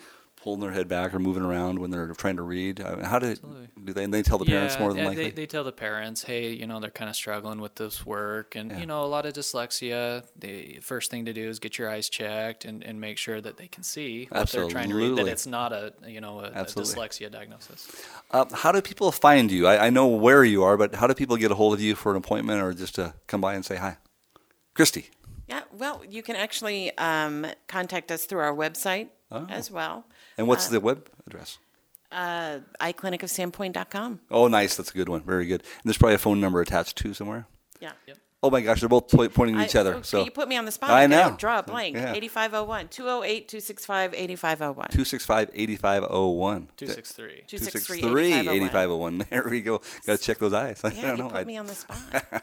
holding their head back or moving around when they're trying to read? I mean, how do, do they, and they tell the yeah, parents more than yeah, likely? They, they tell the parents, hey, you know, they're kind of struggling with this work. And, Yeah. you know, a lot of dyslexia, the first thing to do is get your eyes checked and, and make sure that they can see what they're trying to read, that Absolutely. it's not a, you know, a, a Absolutely. dyslexia diagnosis. Uh, how do people find you? I, I know where you are, but how do people get a hold of you for an appointment or just to come by and say hi? Christy. Yeah, well, you can actually um, contact us through our website Oh. as well. And what's Uh, the web address? Uh, eye clinic of sandpoint dot com. Oh, nice. That's a good one. Very good. And there's probably a phone number attached too somewhere. Yeah. Yep. Oh my gosh, they're both po- pointing at I- each other. okay, So you put me on the spot. I I gotta know. Draw a blank. Yeah. eighty-five oh one, two oh eight, two six five, eighty-five oh one. two six five, eight five oh one. two six three. two six three, eight five oh one. There we go. Got to check those eyes. I Yeah, don't you know. put I- me on the spot.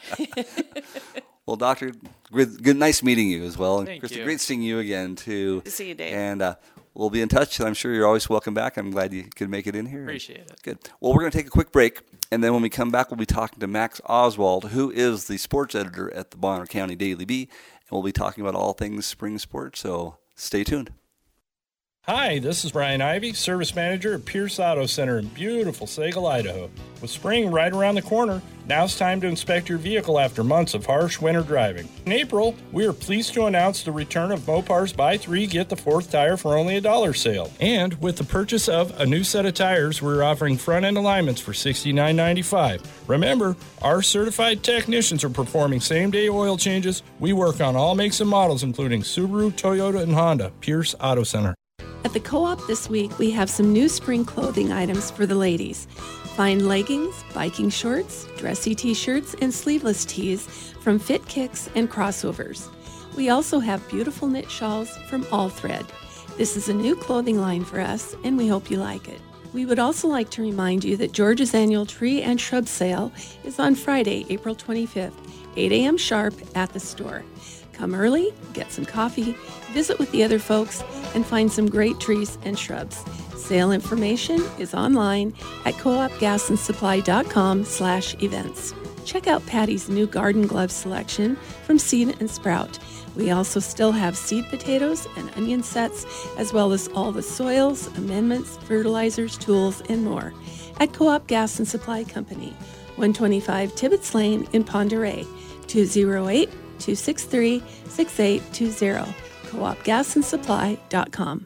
Well, Doctor, good, good, nice meeting you as well. And Thank Christy, you. great seeing you again, too. Good to see you, Dave. And uh, we'll be in touch, and I'm sure you're always welcome back. I'm glad you could make it in here. Appreciate it. Good. Well, we're going to take a quick break, and then when we come back, we'll be talking to Max Oswald, who is the sports editor at the Bonner County Daily Bee, and we'll be talking about all things spring sports, so stay tuned. Hi, this is Brian Ivy, Service Manager at Pierce Auto Center in beautiful Sagal, Idaho. With spring right around the corner, now's time to inspect your vehicle after months of harsh winter driving. In April, we are pleased to announce the return of Mopar's Buy Three, Get the Fourth Tire for only a dollar sale. And with the purchase of a new set of tires, we're offering front-end alignments for sixty-nine ninety-five. Remember, our certified technicians are performing same-day oil changes. We work on all makes and models, including Subaru, Toyota, and Honda. Pierce Auto Center. At the Co-op this week, we have some new spring clothing items for the ladies. Find leggings, biking shorts, dressy t-shirts, and sleeveless tees from Fit Kicks and Crossovers. We also have beautiful knit shawls from All Thread. This is a new clothing line for us, and we hope you like it. We would also like to remind you that George's annual tree and shrub sale is on Friday, April twenty-fifth, eight a.m. sharp at the store. Come early, get some coffee, visit with the other folks, and find some great trees and shrubs. Sale information is online at coopgasandsupply.com slash events. Check out Patty's new garden glove selection from Seed and Sprout. We also still have seed potatoes and onion sets, as well as all the soils, amendments, fertilizers, tools, and more at Co-op Gas and Supply Company, one twenty-five Tibbetts Lane in Ponderay, two oh eight, two six three, six eight two zero, coop gas and supply dot com.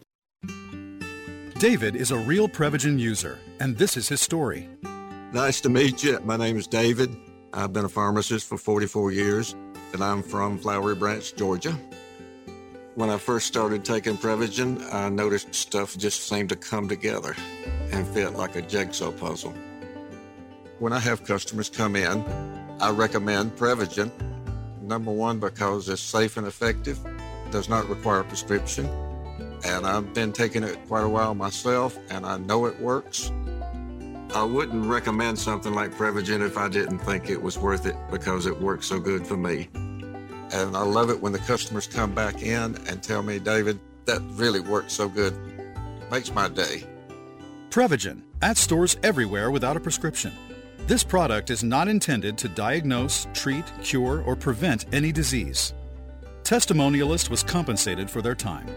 David is a real Prevagen user, and this is his story. Nice to meet you. My name is David. I've been a pharmacist for forty-four years, and I'm from Flowery Branch, Georgia. When I first started taking Prevagen, I noticed stuff just seemed to come together and fit like a jigsaw puzzle. When I have customers come in, I recommend Prevagen. Number one, because it's safe and effective, does not require a prescription, and I've been taking it quite a while myself, and I know it works. I wouldn't recommend something like Prevagen if I didn't think it was worth it, because it works so good for me. And I love it when the customers come back in and tell me, David, that really works so good. Makes my day. Prevagen, at stores everywhere without a prescription. This product is not intended to diagnose, treat, cure, or prevent any disease. Testimonialist was compensated for their time.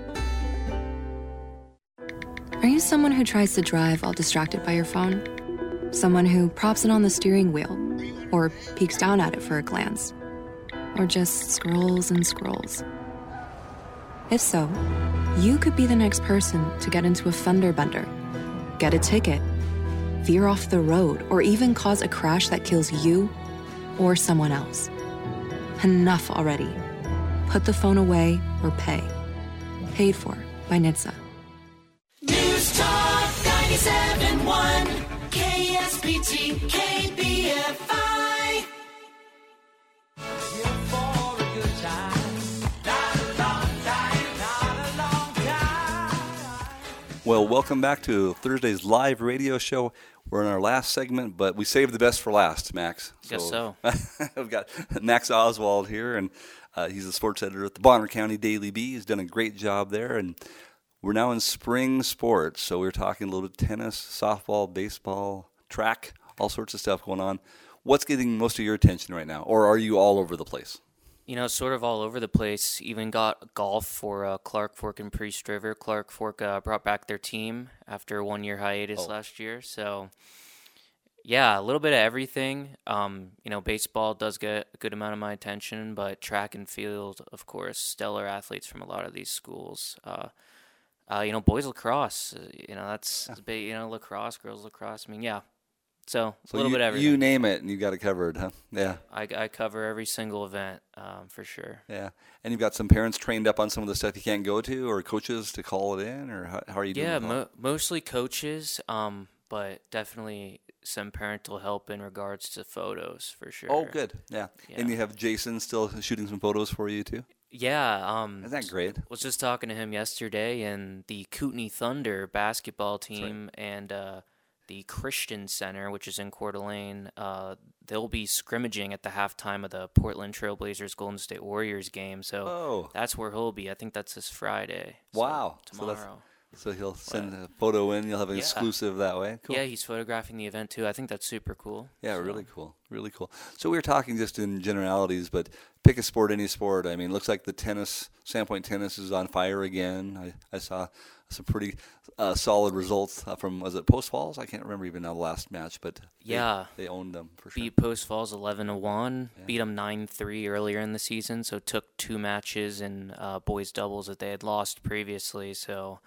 Are you someone who tries to drive while distracted by your phone? Someone who props it on the steering wheel, or peeks down at it for a glance, or just scrolls and scrolls? If so, you could be the next person to get into a fender bender, get a ticket, veer off the road, or even cause a crash that kills you or someone else. Enough already. Put the phone away or pay. Paid for by N H T S A. News Talk ninety-seven point one K S B T K B F I. Well, welcome back to Thursday's live radio show. We're in our last segment, but we saved the best for last, Max. Guess so. We've got Max Oswald here, and uh, he's the sports editor at the Bonner County Daily Bee. He's done a great job there, and we're now in spring sports. So we're talking a little bit tennis, softball, baseball, track, all sorts of stuff going on. What's getting most of your attention right now, or are you all over the place? You know, sort of all over the place. Even got golf for uh, Clark Fork and Priest River. Clark Fork uh, brought back their team after a one-year hiatus Oh. last year. So, yeah, a little bit of everything. Um, you know, baseball does get a good amount of my attention, but track and field, of course, stellar athletes from a lot of these schools. Uh, uh, you know, boys lacrosse. Uh, you know, that's yeah. big. You know, lacrosse, girls lacrosse. I mean, yeah. So, So a little you, bit of everything. You name it, and you got it covered, huh? Yeah. I, I cover every single event, um, for sure. Yeah. And you've got some parents trained up on some of the stuff you can't go to, or coaches to call it in, or how, how are you doing? Yeah, with all mo- mostly coaches, um, but definitely some parental help in regards to photos, for sure. Oh, good. Yeah. Yeah. And you have Jason still shooting some photos for you, too? Yeah. Um, Isn't that great? Was just talking to him yesterday, and the Kootenai Thunder basketball team and uh, the Christian Center, which is in Coeur d'Alene, uh, they'll be scrimmaging at the halftime of the Portland Trailblazers Golden State Warriors game. So Oh. that's where he'll be. I think that's this Friday. so Wow. So, tomorrow. that's, so he'll send a photo in. You'll have an Yeah. exclusive that way. Cool. Yeah, he's photographing the event too. I think that's super cool. Yeah, So- really cool. Really cool. So we were talking just in generalities, but pick a sport, any sport. I mean, it looks like the tennis, Sandpoint tennis is on fire again. I, I saw some pretty uh, solid results uh, from, was it Post Falls? I can't remember even now the last match, but they, Yeah. they owned them for sure. Beat Post Falls eleven to one. Beat them nine three earlier in the season. So took two matches in uh, boys doubles that they had lost previously. So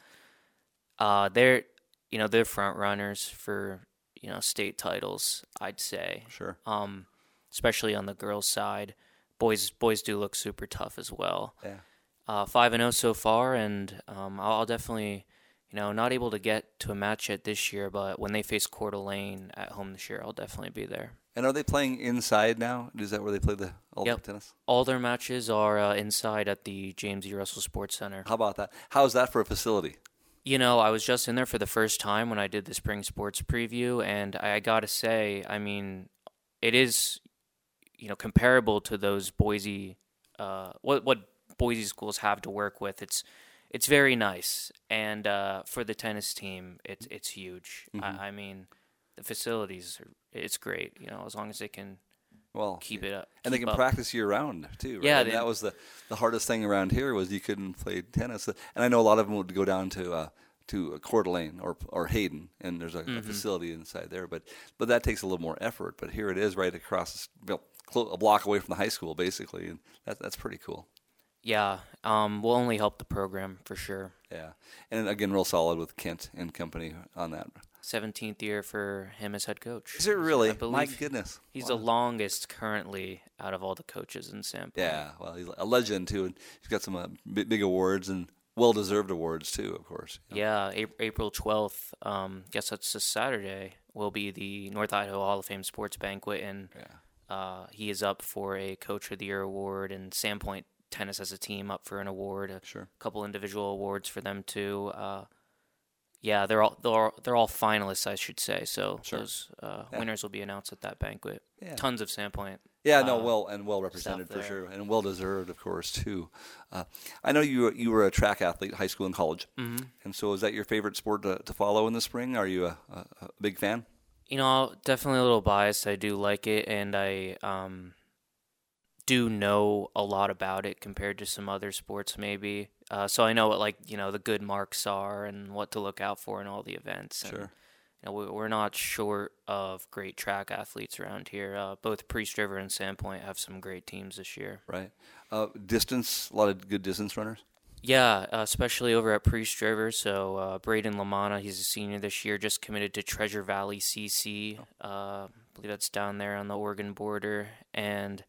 uh, they're you know they're front runners for you know state titles. I'd say. Sure. Um, especially on the girls' side, boys boys do look super tough as well. Yeah. Uh, five and zero so far, and um, I'll, I'll definitely. You know, not able to get to a match yet this year, but when they face Coeur d'Alene at home this year, I'll definitely be there. And are they playing inside now? Is that where they play the all Yep. the tennis? All their matches are uh, inside at the James E. Russell Sports Center. How about that? How's that for a facility? You know, I was just in there for the first time when I did the spring sports preview, and I, I got to say, I mean, it is, you know, comparable to those Boise, uh, what what Boise schools have to work with. It's it's very nice, and uh, for the tennis team, it's it's huge. Mhm. I, I mean, the facilities, are, it's great. You know, as long as they can, well, keep it up, And they keep can up. practice year round too. Right? Yeah, and they- that was the, the hardest thing around here was you couldn't play tennis. And I know a lot of them would go down to uh, to Coeur d'Alene or or Hayden, and there's a, a Mhm. facility inside there. But but that takes a little more effort. But here it is, right across the, clo- a block away from the high school, basically, and that that's pretty cool. Yeah, um, will only help the program for sure. Yeah, and again, real solid with Kent and company on that. seventeenth year for him as head coach. Is it really? I believe My goodness. He's Wow. the longest currently out of all the coaches in Sandpoint. Yeah, well, he's a legend too, and he's got some uh, big, big awards and well-deserved awards too, of course. Yeah, Ap- April twelfth, um, guess that's this Saturday, will be the North Idaho Hall of Fame Sports Banquet, and uh, he is up for a Coach of the Year award, and Sandpoint Tennis as a team up for an award, a sure. couple individual awards for them too. Uh, yeah, they're all they're all, they're all finalists, I should say. So Sure. those uh, Yeah. winners will be announced at that banquet. Yeah. Tons of Sandpoint. Yeah, no, uh, well and well represented stuff for there. sure, and well deserved, of course, too. Uh, I know you were- you were a track athlete, high school and college, Mhm. and so is that your favorite sport to, to follow in the spring? Are you a, a, a big fan? You know, definitely a little biased. I do like it, and I um, do know a lot about it compared to some other sports, maybe. Uh, so I know what, like, you know, the good marks are and what to look out for in all the events. And, Sure. you know, we- we're not short of great track athletes around here. Uh, both Priest River and Sandpoint have some great teams this year. Right. Uh, distance, a lot of good distance runners. Yeah, uh, especially over at Priest River. So uh, Braden Lamana, he's a senior this year, just committed to Treasure Valley C C. Uh, I believe that's down there on the Oregon border. And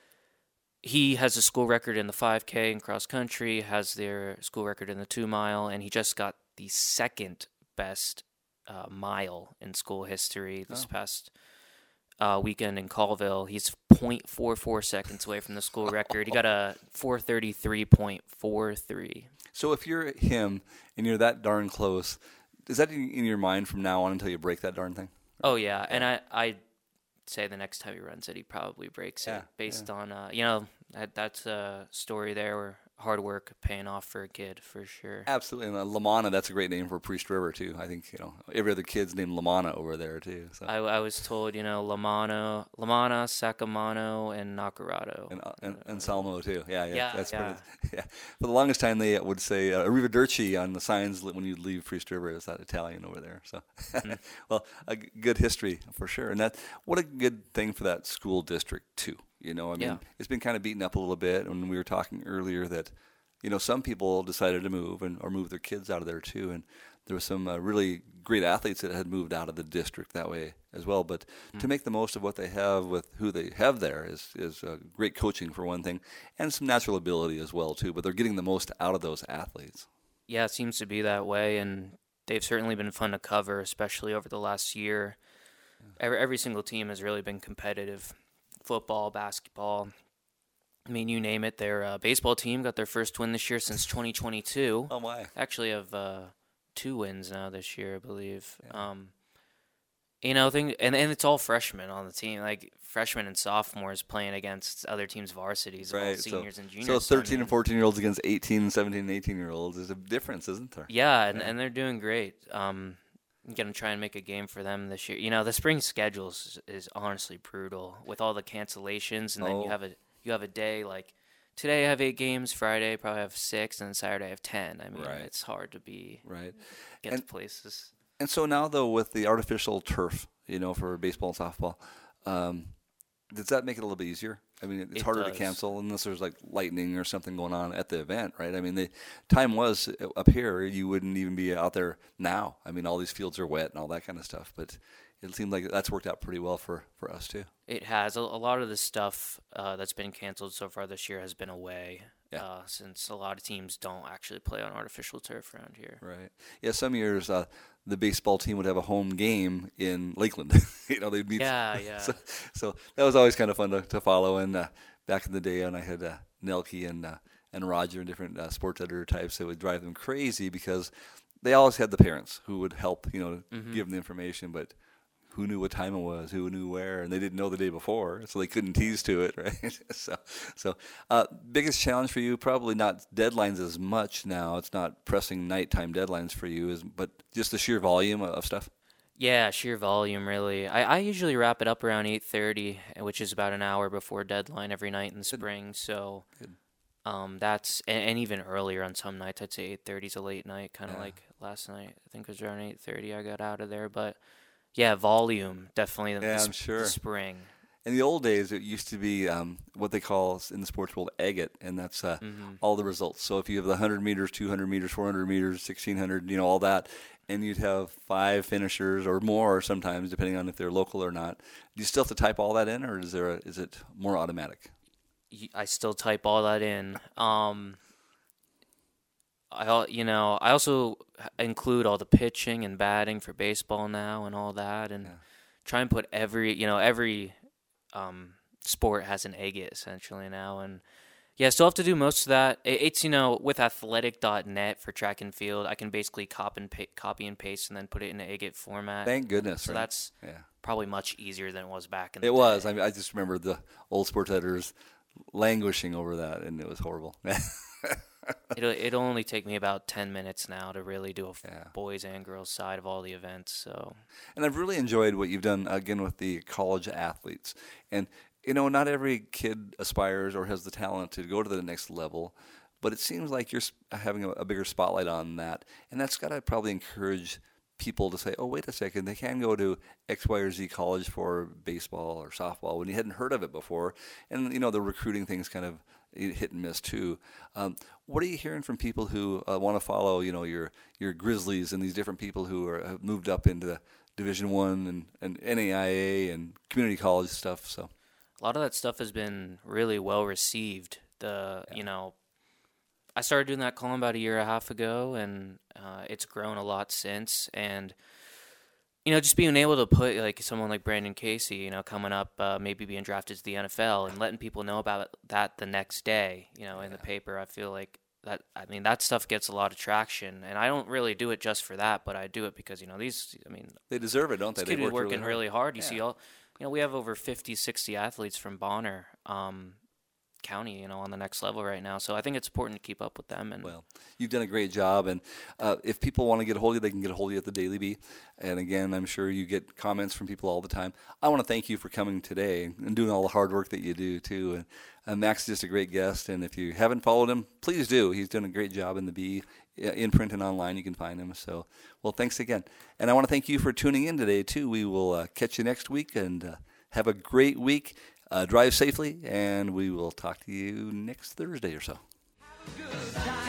he has a school record in the five K in cross country, has their school record in the two mile, and he just got the second best uh, mile in school history this Oh. past uh, weekend in Colville. He's zero point four four seconds away from the school record. He got a four thirty-three point four three. So if you're him and you're that darn close, is that in, in your mind from now on until you break that darn thing? Oh yeah, and I I say the next time he runs it, he probably breaks Yeah, it based on uh you know that that's a story there where hard work paying off for a kid for sure. Absolutely, and uh, Lamana, that's a great name for Priest River too. I think you know every other kid's named Lamana over there too. So. I, I was told you know Lamano, Lamana, Sacamano, and Nacarado, and, uh, and, and Salmo too. Yeah, yeah, yeah that's yeah. Pretty, yeah. For the longest time, they would say uh, Arrivederci on the signs when you leave Priest River. Is that Italian over there? So, mm. well, a g- good history for sure, and that what a good thing for that school district too. You know, I mean, yeah. it's been kind of beaten up a little bit. And we were talking earlier that, you know, some people decided to move and or move their kids out of there too. And there were some uh, really great athletes that had moved out of the district that way as well. But mm. to make the most of what they have with who they have there is is uh, great coaching for one thing, and some natural ability as well too. But they're getting the most out of those athletes. Yeah, it seems to be that way, and they've certainly been fun to cover, especially over the last year. Yeah. Every every single team has really been competitive. Football, basketball, I mean, you name it. Their uh, baseball team got their first win this year since twenty twenty-two. Oh, my. Actually have uh, two wins now this year, I believe. Yeah. Um, you know, thing, and, and it's all freshmen on the team, like freshmen and sophomores playing against other teams' varsities, right. all seniors so, and juniors. So thirteen I mean, and fourteen-year-olds against eighteen, seventeen, and eighteen-year-olds is a difference, isn't there? Yeah, and, yeah. and they're doing great. Um, I'm going to try and make a game for them this year. You know, the spring schedule is, is honestly brutal with all the cancellations, and then oh. you have a you have a day like today I have eight games, Friday probably have six, and Saturday I have ten. I mean, right. it's hard to be right get and, to places. And so now, though, with the artificial turf, you know, for baseball and softball, um, does that make it a little bit easier? I mean, it's it harder does. to cancel unless there's like lightning or something going on at the event, right? I mean, the time was up here, you wouldn't even be out there now. I mean, all these fields are wet and all that kind of stuff, but it seemed like that's worked out pretty well for, for us too. It has. A, a lot of the stuff uh, that's been canceled so far this year has been away. Yeah. Uh, since a lot of teams don't actually play on artificial turf around here. Right. Yeah, some years uh, the baseball team would have a home game in Lakeland. you know, they'd meet. Yeah, yeah. So, so that was always kind of fun to, to follow. And uh, back in the day, when I had uh, Nelke and uh, and Roger and different uh, sports editor types, it would drive them crazy because they always had the parents who would help, you know, mm-hmm. give them the information, but who knew what time it was, who knew where, and they didn't know the day before, so they couldn't tease to it, right? so, so uh, biggest challenge for you, probably not deadlines as much now. It's not pressing nighttime deadlines for you, is but just the sheer volume of stuff? Yeah, sheer volume, really. I, I usually wrap it up around eight thirty, which is about an hour before deadline every night in the spring, so Good. Um, that's, and, and even earlier on some nights, I'd say eight thirty is a late night, kind of Yeah. like last night. I think it was around eight thirty I got out of there, but... Yeah, volume, definitely the, Yeah, the, I'm sure. the spring. In the old days, it used to be um, what they call in the sports world agate, and that's uh, mm-hmm. all the results. So if you have the one hundred meters, two hundred meters, four hundred meters, sixteen hundred, you know, all that, and you'd have five finishers or more sometimes, depending on if they're local or not. Do you still have to type all that in, or is there a, is it more automatic? I still type all that in. Um, I, you know, I also include all the pitching and batting for baseball now and all that, and yeah. try and put every, you know, every um, sport has an agate essentially now, and yeah, still have to do most of that. It, it's, you know, with athletic dot net for track and field, I can basically copy and pa- copy and paste and then put it in an agate format. Thank goodness. So right? that's yeah. probably much easier than it was back in the it day. It was. I mean, I just remember the old sports editors languishing over that, and it was horrible. It'll it'll only take me about ten minutes now to really do a yeah. boys and girls side of all the events. So, and I've really enjoyed what you've done again with the college athletes. And you know, not every kid aspires or has the talent to go to the next level, but it seems like you're having a, a bigger spotlight on that, and that's got to probably encourage people to say, "Oh, wait a second, they can go to X, Y, or Z college for baseball or softball when you hadn't heard of it before." And you know, the recruiting thing's kind of hit and miss too. Um, what are you hearing from people who uh, want to follow, you know, your your Grizzlies and these different people who are have moved up into Division One and, and N A I A and community college stuff? So a lot of that stuff has been really well received. The yeah. you know, I started doing that column about a year and a half ago, and uh, it's grown a lot since. And you know, just being able to put like someone like Brandon Casey, you know, coming up, uh, maybe being drafted to the N F L, and letting people know about that the next day, you know, in yeah. the paper. I feel like that. I mean, that stuff gets a lot of traction, and I don't really do it just for that, but I do it because you know these. I mean, they deserve it, don't they? These kids are working really hard. Really hard. You yeah. see all, you know, we have over fifty, sixty athletes from Bonner. Um, county, you know, on the next level right now. So I think it's important to keep up with them. And well, you've done a great job. And uh, if people want to get a hold of you, they can get a hold of you at the Daily Bee. And again, I'm sure you get comments from people all the time. I want to thank you for coming today and doing all the hard work that you do too. And uh, Max is just a great guest. And if you haven't followed him, please do. He's doing a great job in the Bee, in print and online. You can find him. So, well, thanks again. And I want to thank you for tuning in today too. We will uh, catch you next week, and uh, have a great week. Uh, drive safely, and we will talk to you next Thursday or so.